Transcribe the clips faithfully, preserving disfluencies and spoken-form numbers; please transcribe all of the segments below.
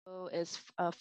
So it's uh,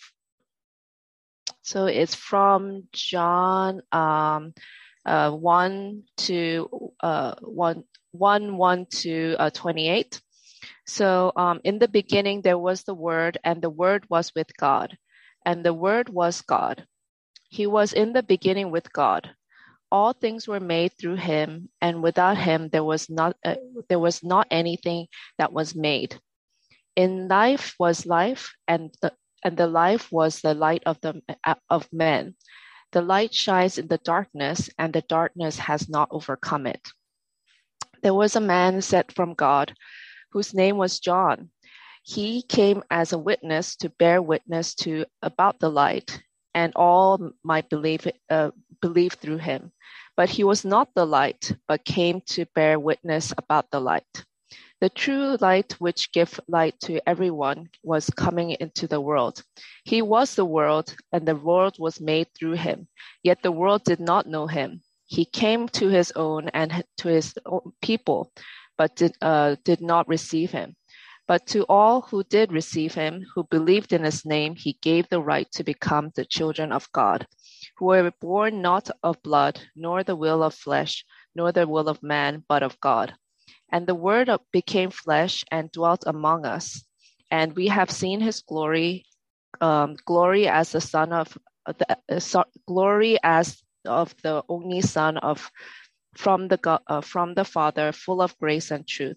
so it's from John um, uh, one to uh, one one one to uh, twenty-eight. So um, in the beginning there was the Word, and the Word was with God, and the Word was God. He was in the beginning with God. All things were made through him, and without him there was not uh, there was not anything that was made. In life was life, and the and the life was the light of the of men. The light shines in the darkness, and the darkness has not overcome it. There was a man sent from God, whose name was John. He came as a witness to bear witness to about the light, and all might believe uh, believe through him. But he was not the light, but came to bear witness about the light. The true light, which gives light to everyone, was coming into the world. He was the world, and the world was made through him. Yet the world did not know him. He came to his own and to his own people, but did, uh, did not receive him. But to all who did receive him, who believed in his name, he gave the right to become the children of God, who were born not of blood, nor the will of flesh, nor the will of man, but of God. And the Word became flesh and dwelt among us, and we have seen his glory, um, glory as the Son of the uh, so, glory as of the only Son of from the uh, from the Father, full of grace and truth.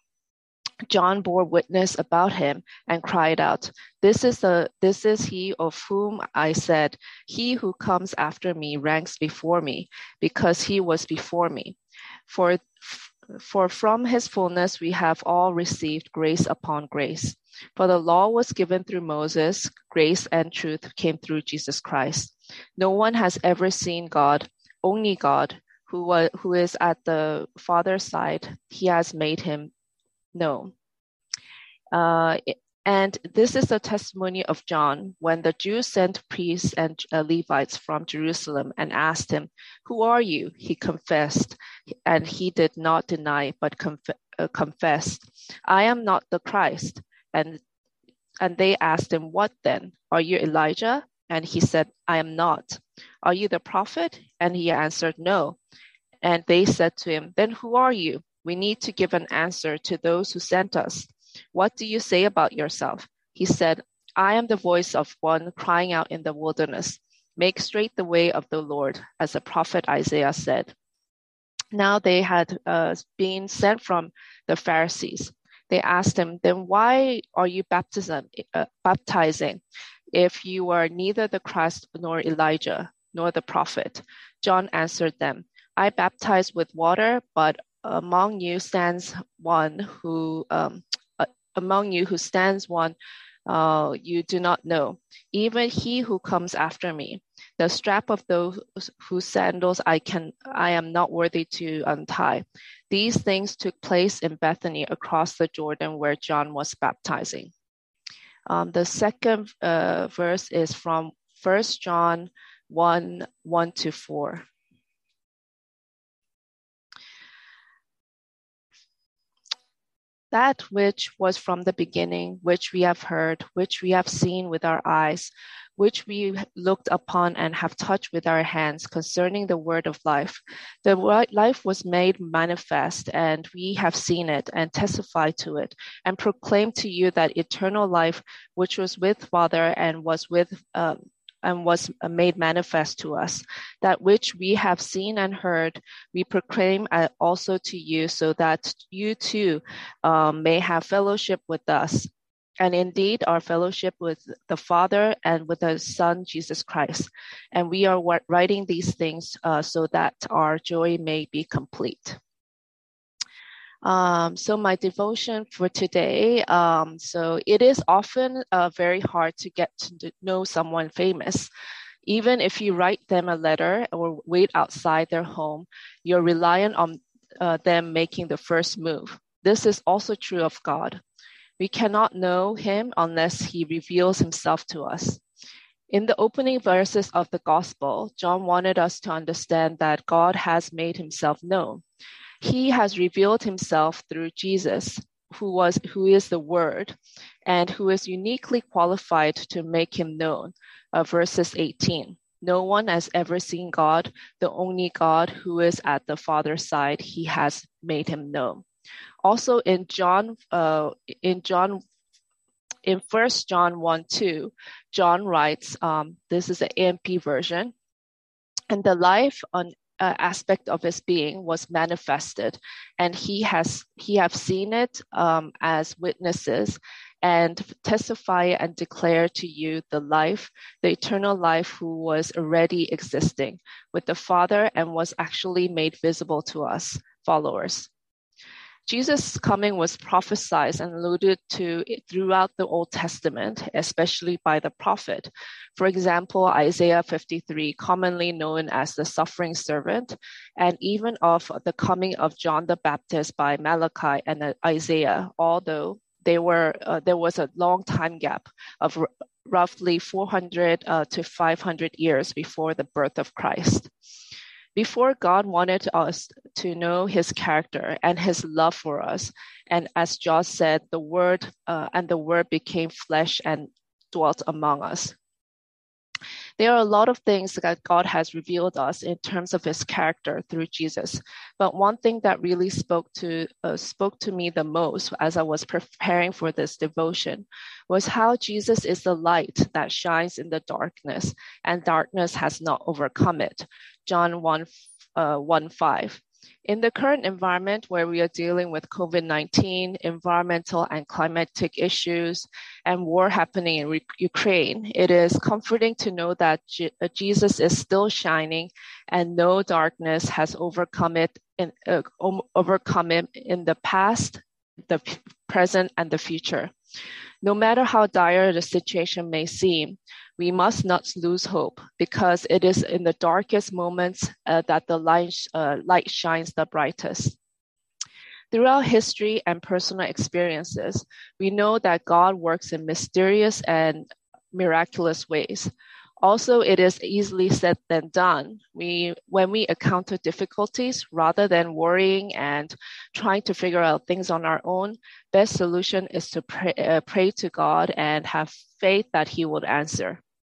John bore witness about him and cried out, "This is the this is he of whom I said, he who comes after me ranks before me, because he was before me. For For from his fullness we have all received grace upon grace. For the law was given through Moses, grace and truth came through Jesus Christ. No one has ever seen God, only God, who, was, who is at the Father's side. He has made him known." Uh, and this is the testimony of John, when the Jews sent priests and uh, Levites from Jerusalem and asked him, "Who are you?" He confessed, and he did not deny, but conf- uh, confessed, "I am not the Christ." And and they asked him, "What then? Are you Elijah?" And he said, "I am not." "Are you the prophet?" And he answered, "No." And they said to him, "Then who are you? We need to give an answer to those who sent us. What do you say about yourself?" He said, "I am the voice of one crying out in the wilderness, 'Make straight the way of the Lord,' as the prophet Isaiah said." Now they had uh, been sent from the Pharisees. They asked him, "Then why are you baptism, uh, baptizing if you are neither the Christ nor Elijah nor the prophet?" John answered them, "I baptize with water, but among you stands one who um, among you who stands one uh, you do not know, even he who comes after me, the strap of those whose sandals I can I am not worthy to untie." These things took place in Bethany across the Jordan, where John was baptizing. Um, the second uh, verse is from First John one, one to four. That which was from the beginning, which we have heard, which we have seen with our eyes, which we looked upon and have touched with our hands, concerning the word of life. The life was made manifest, and we have seen it and testified to it, and proclaimed to you that eternal life, which was with Father and was with um, and was made manifest to us. That which we have seen and heard, we proclaim also to you, so that you too um, may have fellowship with us. And indeed, our fellowship with the Father and with the Son, Jesus Christ. And we are writing these things uh, so that our joy may be complete. Um, so my devotion for today, um, so it is often uh, very hard to get to know someone famous. Even if you write them a letter or wait outside their home, you're reliant on uh, them making the first move. This is also true of God. We cannot know him unless he reveals himself to us. In the opening verses of the gospel, John wanted us to understand that God has made himself known. He has revealed himself through Jesus. who was who is the Word, and who is uniquely qualified to make him known. Uh, verses eighteen. No one has ever seen God, the only God who is at the Father's side. He has made him known. Also in John, uh, in John, in First John one two, John writes, um, this is an A M P version, and the life on uh, aspect of his being was manifested, and he has he have seen it um, as witnesses, and testify and declare to you the life, the eternal life, who was already existing with the Father and was actually made visible to us, followers. Jesus' coming was prophesied and alluded to throughout the Old Testament, especially by the prophet. For example, Isaiah fifty-three, commonly known as the suffering servant, and even of the coming of John the Baptist by Malachi and Isaiah, although they were uh, there was a long time gap of r- roughly four hundred uh, to five hundred years before the birth of Christ. Before God wanted us to know his character and his love for us. And as Josh said, the word uh, and the word became flesh and dwelt among us. There are a lot of things that God has revealed us in terms of his character through Jesus. But one thing that really spoke to uh, spoke to me the most as I was preparing for this devotion was how Jesus is the light that shines in the darkness, and darkness has not overcome it. John one, uh, one five. In the current environment where we are dealing with COVID nineteen, environmental and climatic issues, and war happening in re- Ukraine, it is comforting to know that G- uh, Jesus is still shining and no darkness has overcome it in, uh, overcome it in the past, the p- present, and the future. No matter how dire the situation may seem, we must not lose hope, because it is in the darkest moments uh, that the light, uh, light shines the brightest. Throughout history and personal experiences, we know that God works in mysterious and miraculous ways. Also, it is easily said than done. We, when we encounter difficulties, rather than worrying and trying to figure out things on our own, best solution is to pray, uh, pray to God and have faith that he would answer.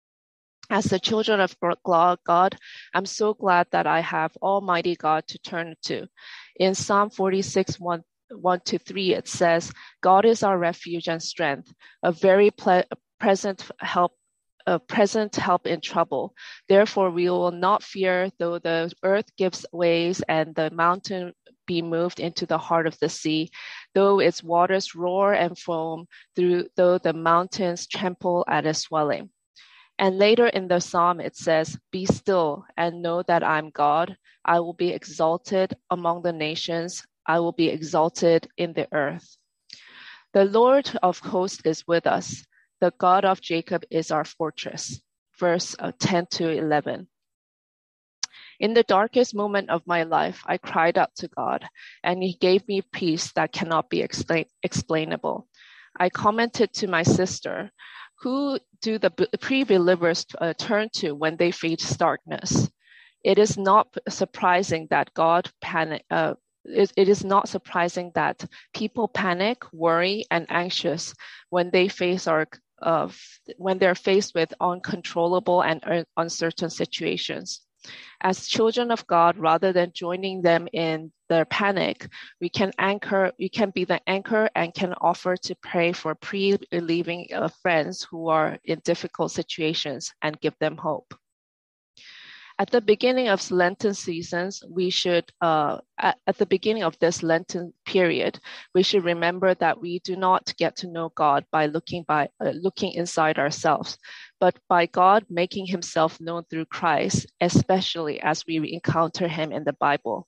As the children of God, I'm so glad that I have Almighty God to turn to. In Psalm forty-six, one, one to three, it says, God is our refuge and strength, a very ple- present help A present help in trouble. Therefore, we will not fear, though the earth gives ways and the mountain be moved into the heart of the sea, though its waters roar and foam, through though the mountains tremble at its swelling. And later in the psalm, it says, be still and know that I'm God. I will be exalted among the nations. I will be exalted in the earth. The Lord of hosts is with us. The God of Jacob is our fortress. Verse ten to eleven. In the darkest moment of my life, I cried out to God, and he gave me peace that cannot be explain- explainable. I commented to my sister, who do the pre-believers uh, turn to when they face darkness? It is not surprising that God panic. Uh, it, it is not surprising that people panic, worry, and anxious when they face our uh, when they're faced with uncontrollable and uncertain situations. As children of God, rather than joining them in their panic, we can anchor, we can be the anchor and can offer to pray for pre-believing uh, friends who are in difficult situations and give them hope. At the beginning of Lenten seasons, we should, uh, at, at the beginning of this Lenten period, we should remember that we do not get to know God by looking by uh, looking inside ourselves, but by God making himself known through Christ, especially as we encounter him in the Bible.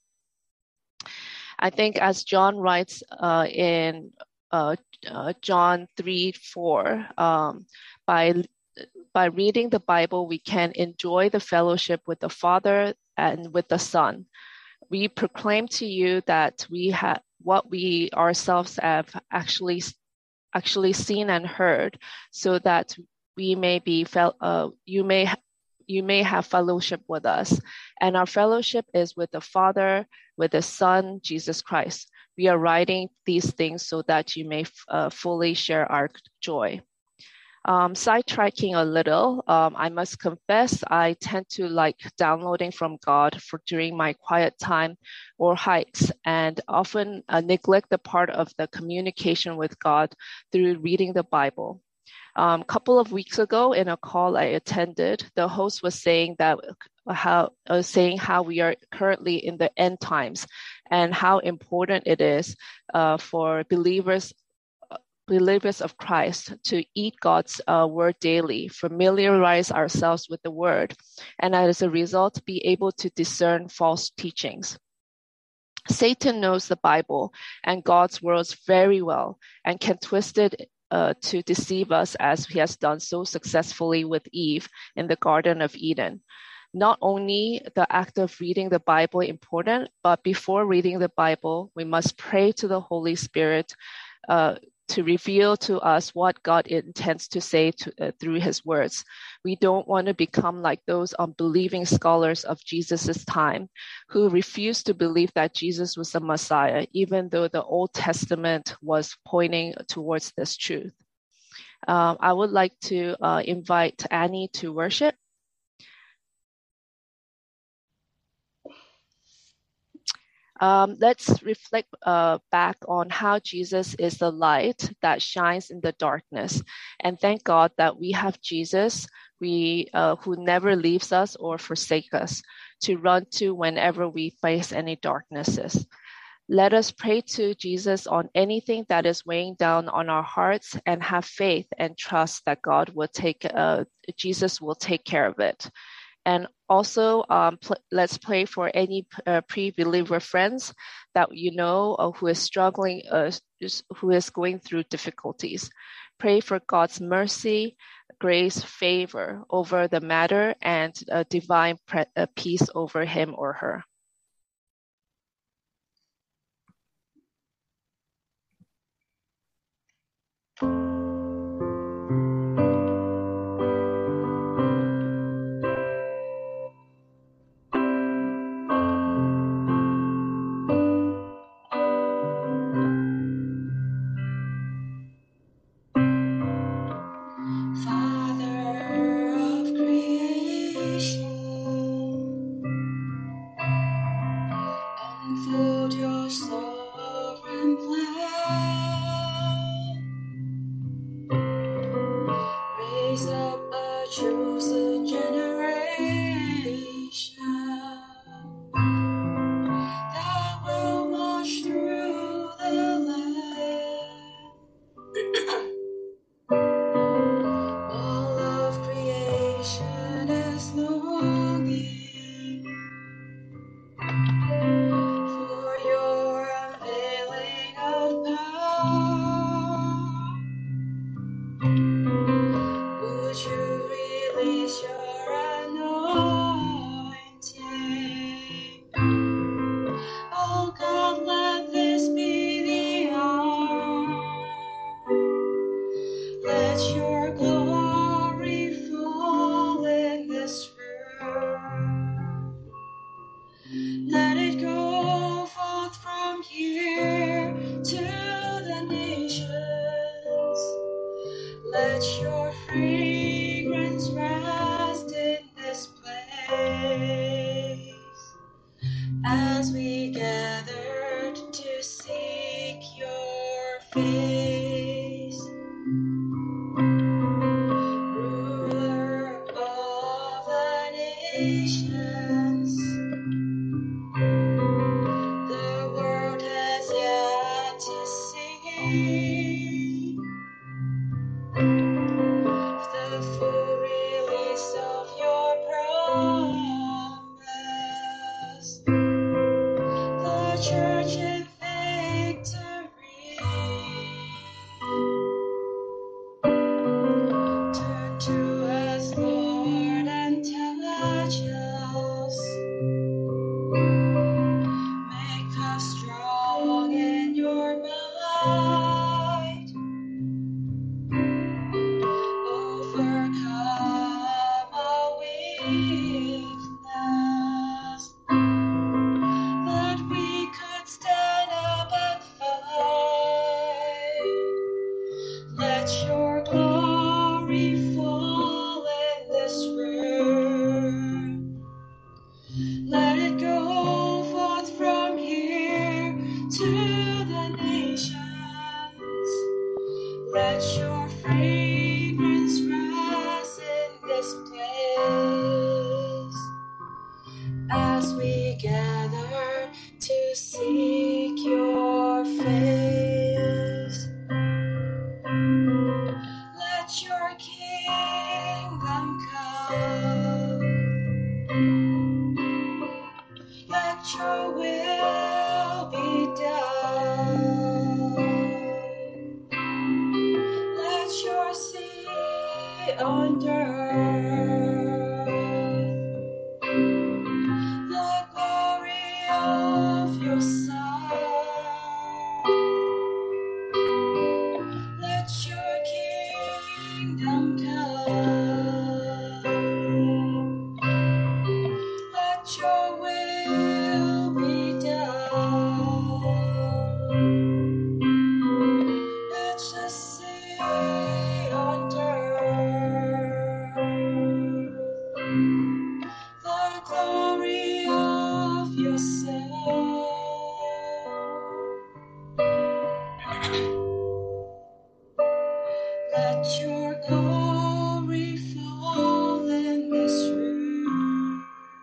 I think as John writes uh, in uh, uh, John three four, um, by By reading the Bible, we can enjoy the fellowship with the Father and with the Son. We proclaim to you that we have what we ourselves have actually actually seen and heard, so that we may be fel- uh, you may you may have fellowship with us. And our fellowship is with the Father, with the Son, Jesus Christ. We are writing these things so that you may uh, fully share our joy. Um, sidetracking a little, um, I must confess I tend to like downloading from God for during my quiet time or hikes, and often uh, neglect the part of the communication with God through reading the Bible. A um, couple of weeks ago, in a call I attended, the host was saying that how uh, saying how we are currently in the end times, and how important it is uh, for believers. believers of Christ to eat God's uh, word daily, familiarize ourselves with the word, and as a result, be able to discern false teachings. Satan knows the Bible and God's words very well and can twist it uh, to deceive us, as he has done so successfully with Eve in the Garden of Eden. Not only the act of reading the Bible important, but before reading the Bible, we must pray to the Holy Spirit uh, to reveal to us what God intends to say to, uh, through his words. We don't want to become like those unbelieving scholars of Jesus's time who refused to believe that Jesus was the Messiah, even though the Old Testament was pointing towards this truth. Um, I would like to uh, invite Annie to worship. Um, let's reflect uh, back on how Jesus is the light that shines in the darkness, and thank God that we have Jesus, we uh, who never leaves us or forsakes us, to run to whenever we face any darknesses. Let us pray to Jesus on anything that is weighing down on our hearts, and have faith and trust that God will take, uh, Jesus will take care of it. And also, um, pl- let's pray for any uh, pre-believer friends that you know uh, who is struggling, uh, who is going through difficulties. Pray for God's mercy, grace, favor over the matter, and uh, divine pre- uh, peace over him or her. on earth. The glory of your Son. Let your kingdom come. Let your will be done. Let us see on earth the glory of your Son. Let your glory fall in this room.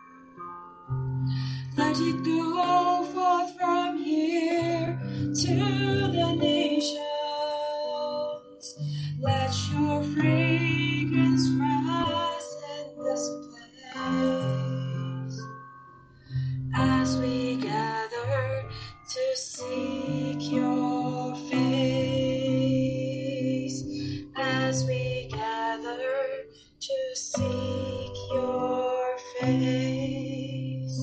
Let it go forth from here to the nations. Let your fragrance rise in this place as we gather to seek your face. As we gather to seek your face.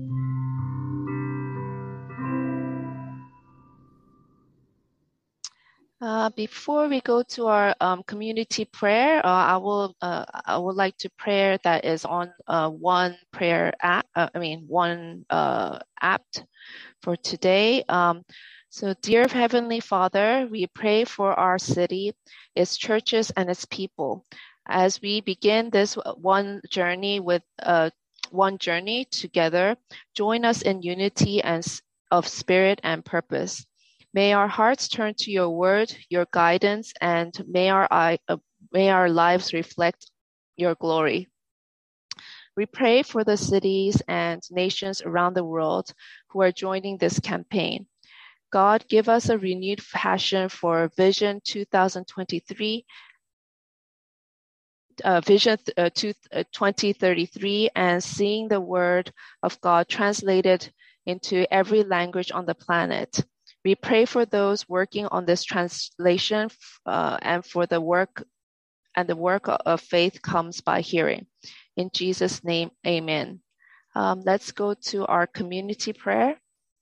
Uh, before we go to our um, community prayer, uh, I will uh, I would like to pray that is on uh, one prayer app. Uh, I mean one uh, app for today. Um, so, dear Heavenly Father, we pray for our city, its churches, and its people. As we begin this one journey with uh, one journey together, join us in unity and of spirit and purpose. May our hearts turn to your word, your guidance, and may our, uh, may our lives reflect your glory. We pray for the cities and nations around the world who are joining this campaign. God, give us a renewed passion for Vision twenty twenty-three, uh, Vision uh, twenty thirty-three, and seeing the word of God translated into every language on the planet. We pray for those working on this translation uh, and for the work and the work of faith comes by hearing. In Jesus' name, amen. Um, let's go to our community prayer.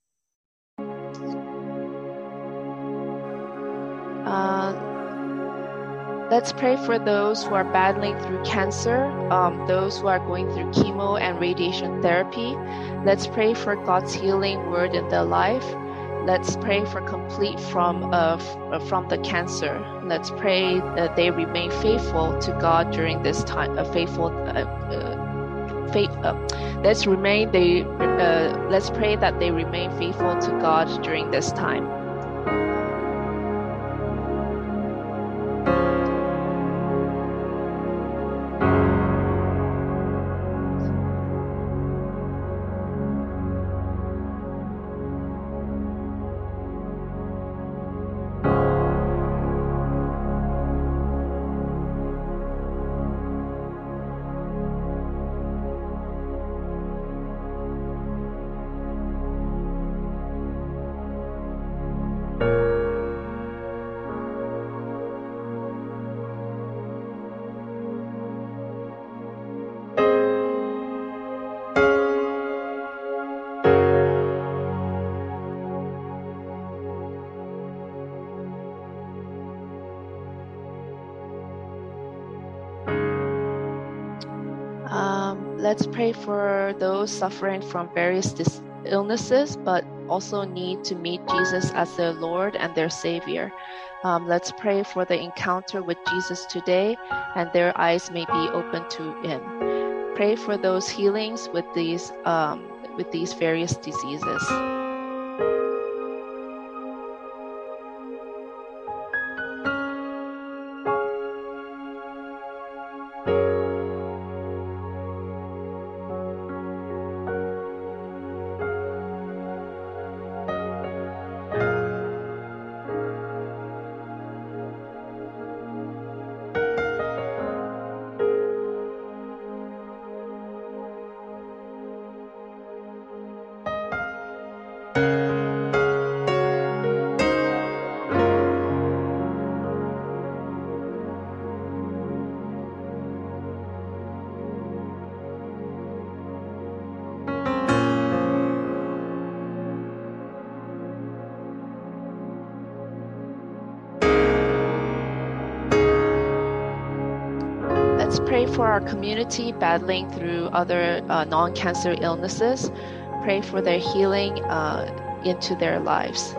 Uh, let's pray for those who are battling through cancer, um, those who are going through chemo and radiation therapy. Let's pray for God's healing word in their life. Let's pray for complete from uh, f- from the cancer. Let's pray that they remain faithful to God during this time. A faithful, uh, uh, faith. Uh, let's remain. They. Uh, let's pray that they remain faithful to God during this time. Um, let's pray for those suffering from various dis- illnesses, but also need to meet Jesus as their Lord and their Savior. Um, let's pray for the encounter with Jesus today, and their eyes may be open to Him. Pray for those healings with these um, with these various diseases. pray for our community battling through other uh, non-cancer illnesses. Pray for their healing uh, into their lives.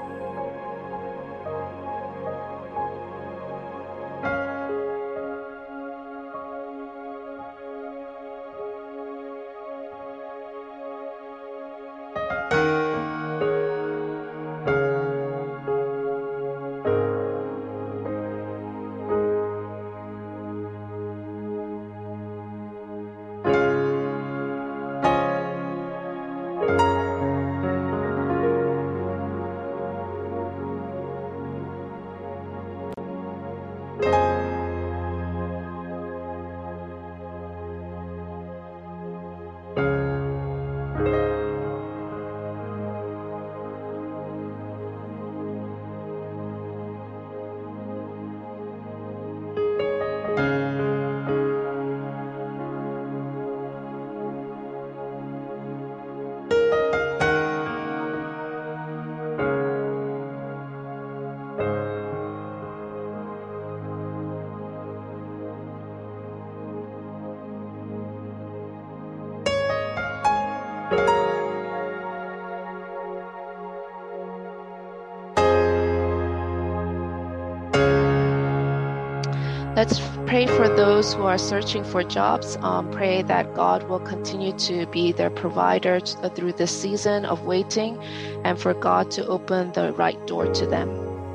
Let's pray for those who are searching for jobs. Um, pray that God will continue to be their provider through this season of waiting, and for God to open the right door to them.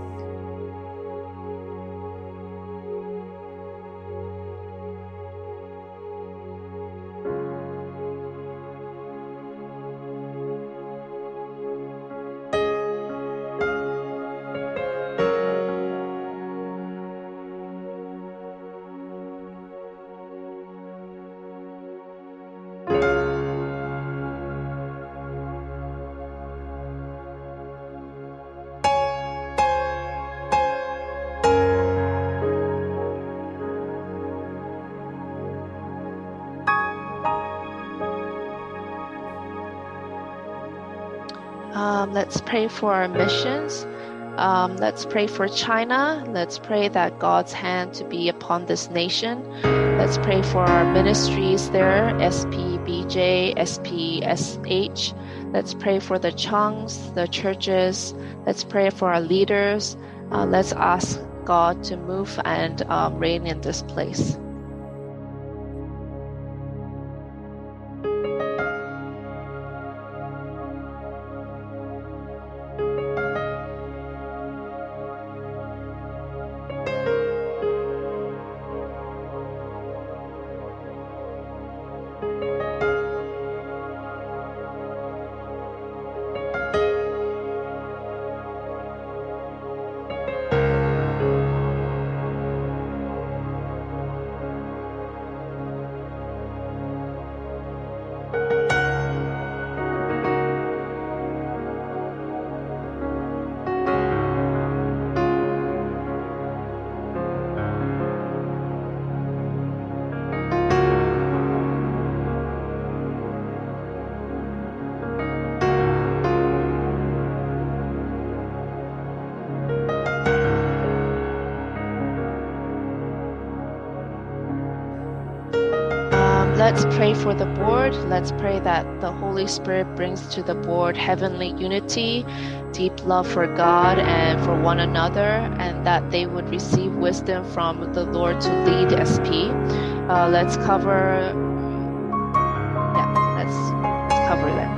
Um, let's pray for our missions. Um, let's pray for China. Let's pray that God's hand to be upon this nation. Let's pray for our ministries there, S P B J, S P S H. Let's pray for the Chungs, the churches. Let's pray for our leaders. Uh, let's ask God to move and um, reign in this place. Let's pray for the board. Let's pray that the Holy Spirit brings to the board heavenly unity, deep love for God and for one another, and that they would receive wisdom from the Lord to lead S P. Uh, let's cover, yeah, let's, let's cover them.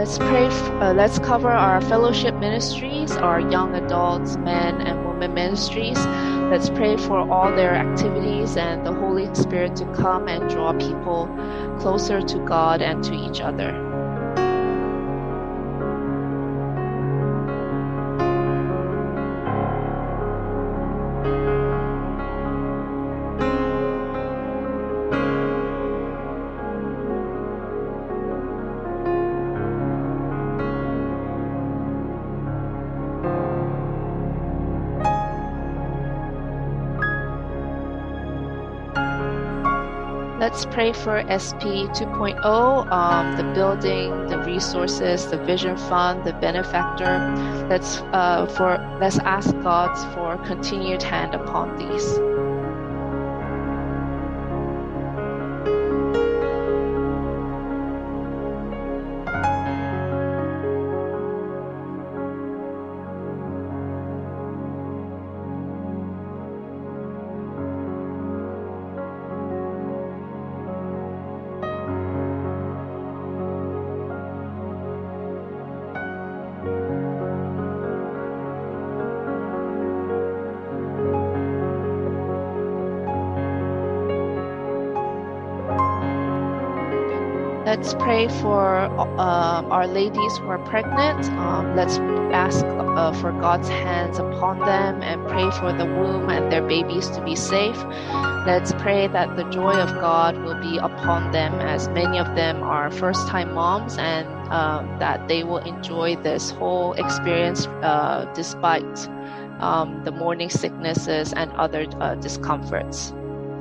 Let's pray. f- Uh, let's cover our fellowship ministries, our young adults, men and women ministries. Let's pray for all their activities and the Holy Spirit to come and draw people closer to God and to each other. Let's pray for S P two point oh, um, the building, the resources, the vision fund, the benefactor. Let's uh, for let's ask God for continued hand upon these. Let's pray for uh, our ladies who are pregnant. Um, let's ask uh, for God's hands upon them and pray for the womb and their babies to be safe. Let's pray that the joy of God will be upon them, as many of them are first-time moms, and um, that they will enjoy this whole experience uh, despite um, the morning sicknesses and other uh, discomforts.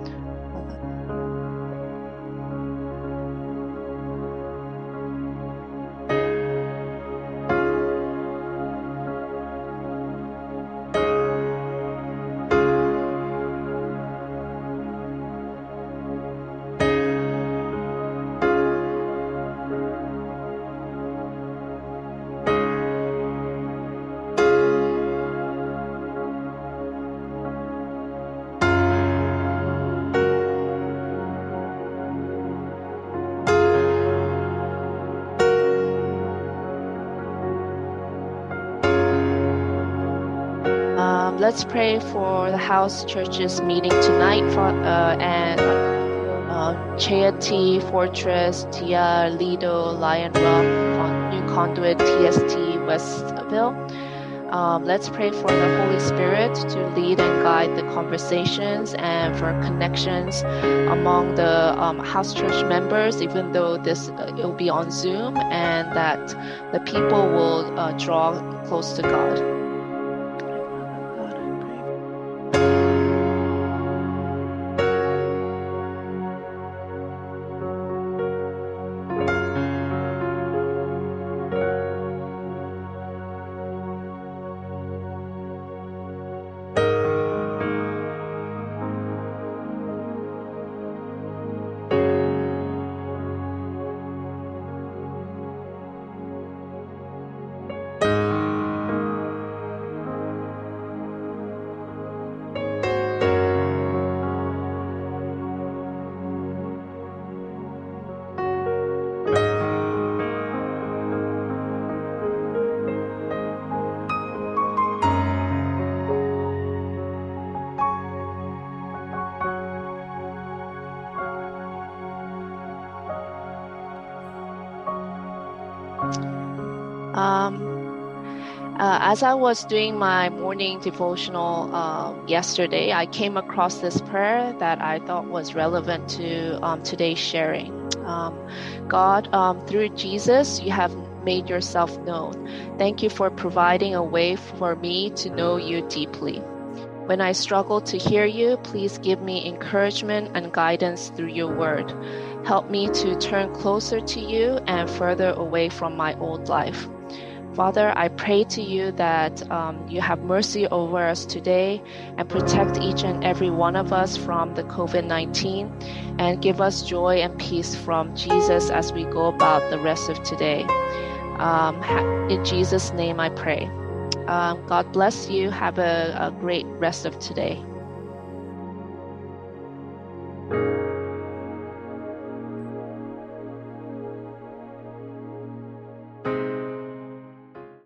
Um, let's pray for the house churches meeting tonight for, uh, and uh, Chaity, Fortress, Tia, Lido, Lion Rock, Con- New Conduit, T S T, Westville. Um, let's pray for the Holy Spirit to lead and guide the conversations and for connections among the um, house church members, even though this uh, it will be on Zoom, and that the people will uh, draw close to God. Um, uh, as I was doing my morning devotional uh, yesterday, I came across this prayer that I thought was relevant to um, today's sharing. Um, God, um, through Jesus, you have made yourself known. Thank you for providing a way for me to know you deeply. When I struggle to hear you, please give me encouragement and guidance through your word. Help me to turn closer to you and further away from my old life. Father, I pray to you that um, you have mercy over us today and protect each and every one of us from the COVID nineteen and give us joy and peace from Jesus as we go about the rest of today. Um, in Jesus' name I pray. Um, God bless you. Have a, a great rest of today.